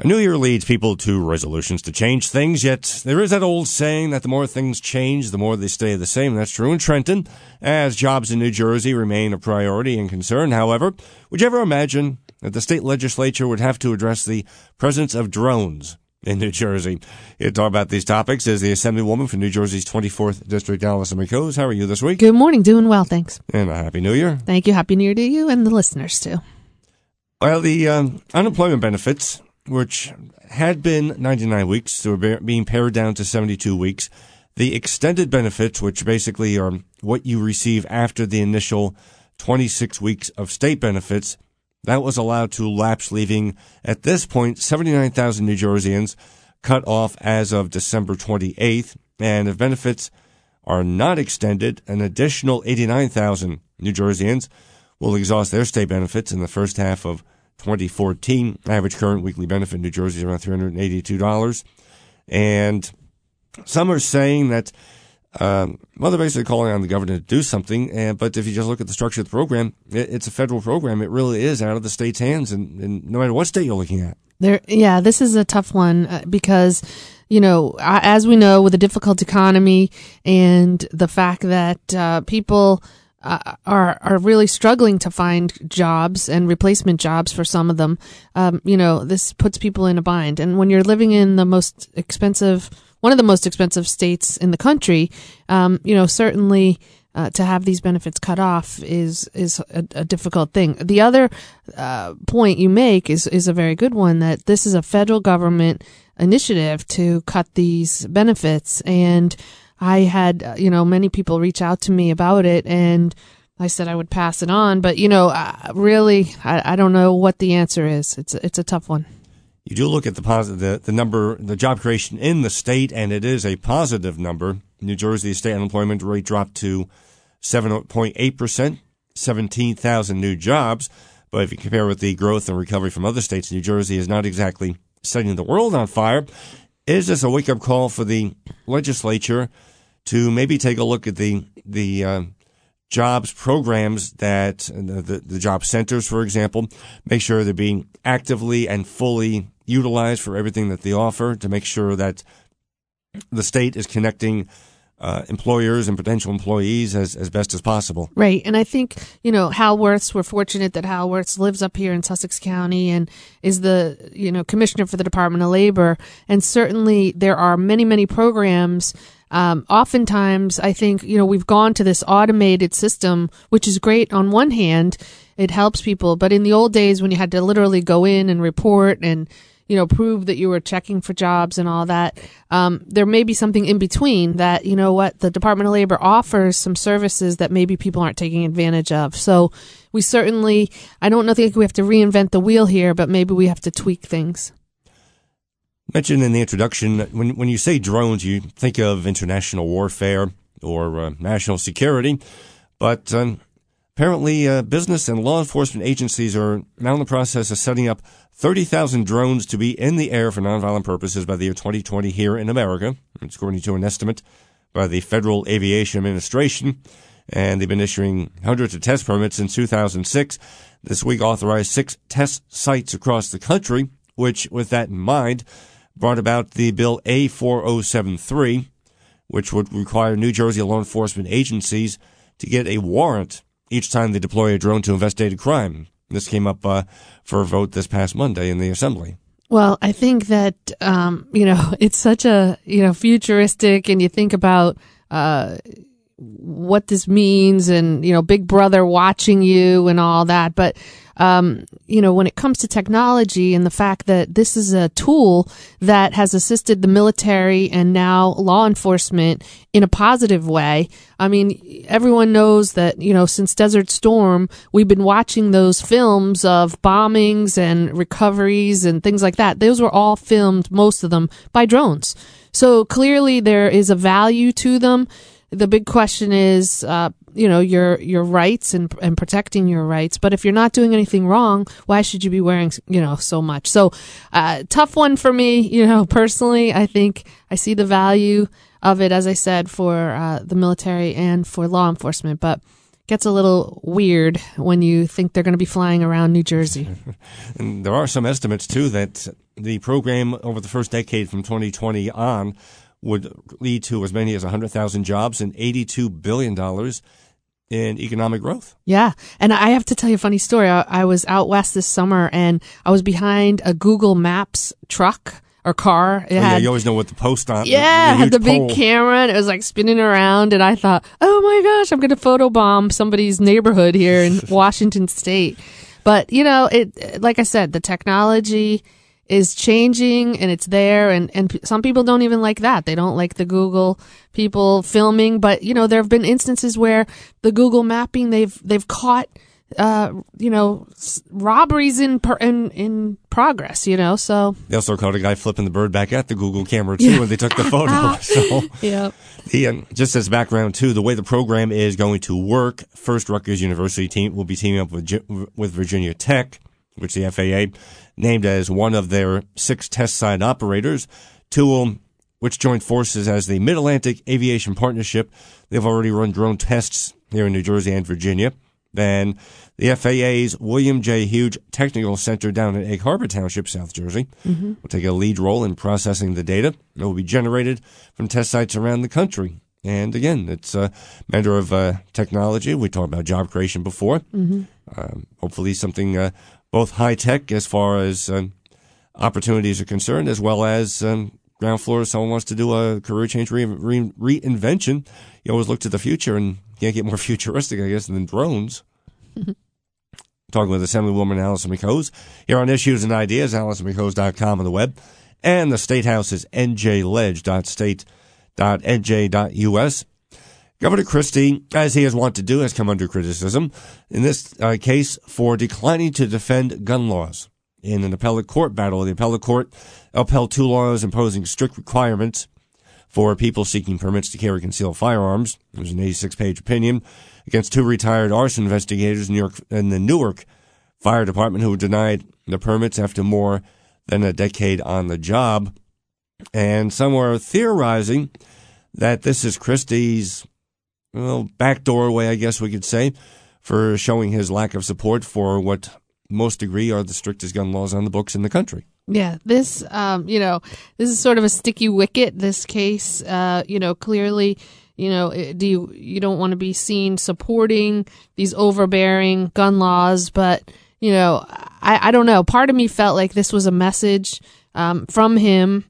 A new year leads people to resolutions to change things, yet there is that old saying that the more things change, the more they stay the same. That's true in Trenton, as jobs in New Jersey remain a priority and concern. However, would you ever imagine that the state legislature would have to address the presence of drones in New Jersey? Here to talk about these topics is the Assemblywoman for New Jersey's 24th District, Allison McCose. How are you this week? Good morning. Doing well, thanks. And a Happy New Year. Thank you. Happy New Year to you and the listeners, too. Well, the unemployment benefits, which had been 99 weeks, so were being pared down to 72 weeks. The extended benefits, which basically are what you receive after the initial 26 weeks of state benefits, that was allowed to lapse, leaving, at this point, 79,000 New Jerseyans cut off as of December 28th. And if benefits are not extended, an additional 89,000 New Jerseyans will exhaust their state benefits in the first half of 2014. Average current weekly benefit in New Jersey is around $382. And some are saying that, they're basically calling on the governor to do something. But if you just look at the structure of the program, it's a federal program. It really is out of the state's hands, and no matter what state you're looking at. This is a tough one because, as we know, with a difficult economy and the fact that people are really struggling to find jobs and replacement jobs for some of them. This puts people in a bind. And when you're living in one of the most expensive states in the country, certainly to have these benefits cut off is a difficult thing. The other point you make is a very good one, that this is a federal government initiative to cut these benefits. And I had, many people reach out to me about it, and I said I would pass it on. But, really, I don't know what the answer is. It's a tough one. You do look at the number, the job creation in the state, and it is a positive number. New Jersey's state unemployment rate dropped to 7.8%, 17,000 new jobs. But if you compare with the growth and recovery from other states, New Jersey is not exactly setting the world on fire. Is this a wake-up call for the legislature to maybe take a look at the jobs programs that the job centers, for example, make sure they're being actively and fully utilized for everything that they offer, to make sure that the state is connecting employers and potential employees as best as possible. Right. And I think, Hal Wirtz, we're fortunate that Hal Wirtz lives up here in Sussex County and is the, commissioner for the Department of Labor. And certainly there are many, many programs. Oftentimes, I think, we've gone to this automated system, which is great on one hand. It helps people. But in the old days, when you had to literally go in and report and, prove that you were checking for jobs and all that, there may be something in between that, the Department of Labor offers some services that maybe people aren't taking advantage of. So we certainly, I don't think we have to reinvent the wheel here, but maybe we have to tweak things. Mentioned in the introduction, when you say drones, you think of international warfare or national security, but apparently business and law enforcement agencies are now in the process of setting up 30,000 drones to be in the air for nonviolent purposes by the year 2020 here in America. It's according to an estimate by the Federal Aviation Administration, and they've been issuing hundreds of test permits since 2006. This week authorized 6 test sites across the country, which, with that in mind, brought about the bill A4073, which would require New Jersey law enforcement agencies to get a warrant each time they deploy a drone to investigate a crime. This came up for a vote this past Monday in the Assembly. Well, I think that, it's such a, futuristic, and you think about what this means and, Big Brother watching you and all that. But, when it comes to technology and the fact that this is a tool that has assisted the military and now law enforcement in a positive way. I mean, everyone knows that, since Desert Storm, we've been watching those films of bombings and recoveries and things like that. Those were all filmed, most of them, by drones. So clearly there is a value to them. The big question is, your rights and protecting your rights. But if you're not doing anything wrong, why should you be wearing, so much? So, tough one for me, personally. I think I see the value of it, as I said, for the military and for law enforcement. But gets a little weird when you think they're going to be flying around New Jersey. And there are some estimates, too, that the program over the first decade from 2020 on would lead to as many as 100,000 jobs and $82 billion in economic growth. Yeah. And I have to tell you a funny story. I was out west this summer and I was behind a Google Maps truck or car. You always know what the post on. Yeah, it had the big camera and it was like spinning around. And I thought, oh my gosh, I'm going to photobomb somebody's neighborhood here in Washington State. But, like I said, the technology is changing and it's there. And some people don't even like that. They don't like the Google people filming. But, there have been instances where the Google mapping, they've caught robberies in progress, so. They also caught a guy flipping the bird back at the Google camera, too, when they took the photo. So, yeah. Just as background, too, the way the program is going to work, first Rutgers University will be teaming up with Virginia Tech, which the FAA named as one of their 6 test site operators, which joined forces as the Mid-Atlantic Aviation Partnership. They've already run drone tests here in New Jersey and Virginia. Then the FAA's William J. Hughes Technical Center down in Egg Harbor Township, South Jersey, will take a lead role in processing the data that will be generated from test sites around the country. And again, it's a matter of technology. We talked about job creation before. Hopefully something both high-tech as far as opportunities are concerned, as well as ground floor if someone wants to do a career change reinvention. You always look to the future and can't get more futuristic, I guess, than drones. Talking with Assemblywoman Allison McHose here on Issues and Ideas, AllisonMcHose.com on the web, and the State House is njledge.state.nj.us. Governor Christie, as he has wanted to do, has come under criticism, in this case, for declining to defend gun laws. In an appellate court battle, the appellate court upheld 2 laws imposing strict requirements for people seeking permits to carry concealed firearms. It was an 86-page opinion against 2 retired arson investigators in the Newark Fire Department who were denied the permits after more than a decade on the job. And some were theorizing that this is Christie's backdoor way, I guess we could say, for showing his lack of support for what most agree are the strictest gun laws on the books in the country. Yeah, this, this is sort of a sticky wicket, this case. Clearly, you don't want to be seen supporting these overbearing gun laws, but, I don't know. Part of me felt like this was a message from him,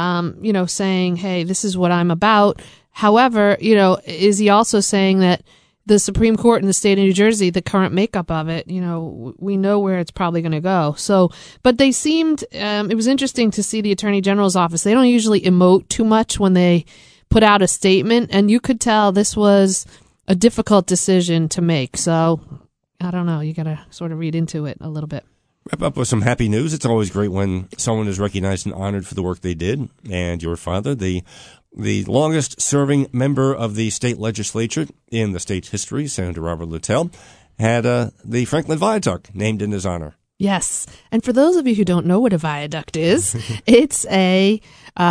saying, hey, this is what I'm about. However, is he also saying that the Supreme Court in the state of New Jersey, the current makeup of it, we know where it's probably going to go. So, but they seemed, it was interesting to see the Attorney General's office. They don't usually emote too much when they put out a statement, and you could tell this was a difficult decision to make. So, I don't know. You got to sort of read into it a little bit. Wrap up with some happy news. It's always great when someone is recognized and honored for the work they did. And your father, the longest-serving member of the state legislature in the state's history, Senator Robert Littell, had the Franklin Viaduct named in his honor. Yes, and for those of you who don't know what a viaduct is, it's a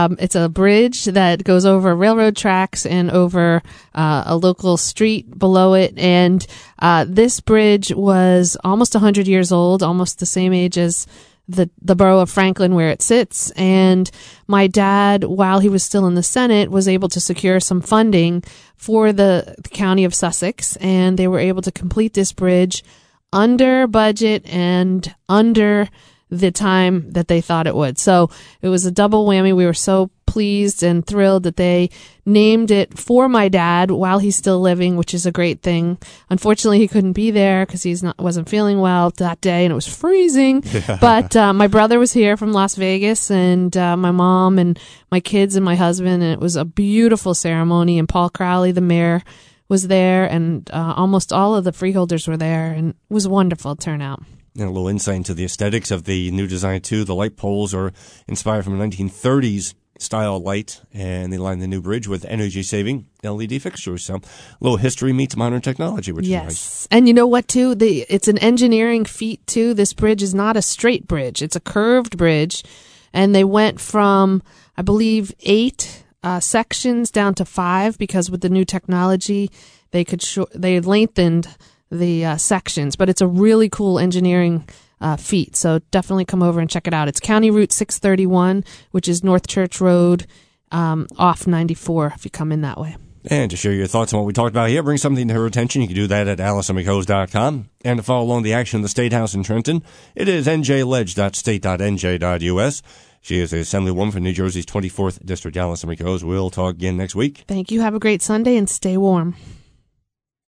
bridge that goes over railroad tracks and over a local street below it. And this bridge was almost 100 years old, almost the same age as the borough of Franklin where it sits. And my dad, while he was still in the Senate, was able to secure some funding for the county of Sussex, and they were able to complete this bridge under budget and under the time that they thought it would. So it was a double whammy. We were so pleased and thrilled that they named it for my dad while he's still living, which is a great thing. Unfortunately, he couldn't be there because wasn't feeling well that day and it was freezing. Yeah. But my brother was here from Las Vegas, and my mom and my kids and my husband, and it was a beautiful ceremony. And Paul Crowley, the mayor, was there, and almost all of the freeholders were there, and it was a wonderful turnout. And a little insight into the aesthetics of the new design, too. The light poles are inspired from a 1930s style light, and they line the new bridge with energy-saving LED fixtures. So a little history meets modern technology, which is nice. And you know what, too? It's an engineering feat, too. This bridge is not a straight bridge. It's a curved bridge, and they went from, I believe, 8 sections down to 5, because with the new technology, they lengthened the sections. But it's a really cool engineering feet. So definitely come over and check it out. It's County Route 631, which is North Church Road, off 94 if you come in that way. And to share your thoughts on what we talked about here, bring something to her attention. You can do that at AllisonMcCoys.com. And to follow along the action of the State House in Trenton, it is njledge.state.nj.us. She is the Assemblywoman for New Jersey's 24th District. Allison McCoys. We'll talk again next week. Thank you. Have a great Sunday and stay warm.